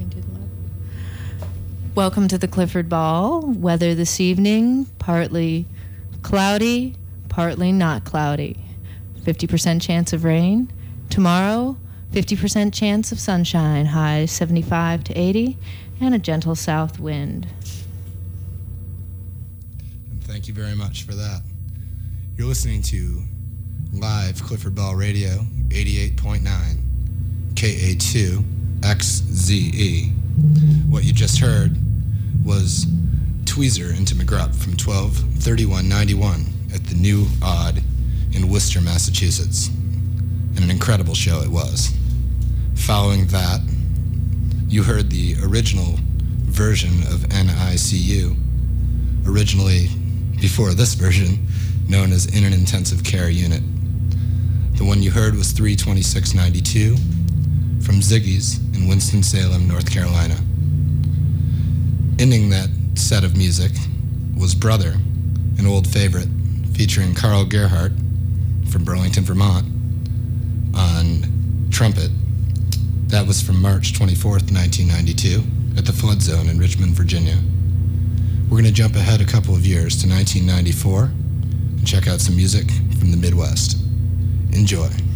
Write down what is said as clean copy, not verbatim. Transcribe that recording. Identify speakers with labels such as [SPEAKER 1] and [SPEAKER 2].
[SPEAKER 1] Welcome to the Clifford Ball. Weather this evening, partly cloudy, partly not cloudy. 50% chance of rain. Tomorrow, 50% chance of sunshine, highs 75 to 80, and a gentle south wind.
[SPEAKER 2] And thank you very much for that. You're listening to live Clifford Ball Radio, 88.9, KA2, XZE. What you just heard was Tweezer into McGrupp from 12/31/91 at the New Odd in Worcester, Massachusetts. And an incredible show it was. Following that, you heard the original version of NICU, originally before this version, known as In an Intensive Care Unit. The one you heard was 3/26/92 from Ziggy's in Winston-Salem, North Carolina. Ending that set of music was Brother, an old favorite, featuring Carl Gerhardt from Burlington, Vermont, on trumpet. That was from March 24th, 1992, at the Flood Zone in Richmond, Virginia. We're going to jump ahead a couple of years to 1994 and check out some music from the Midwest. Enjoy.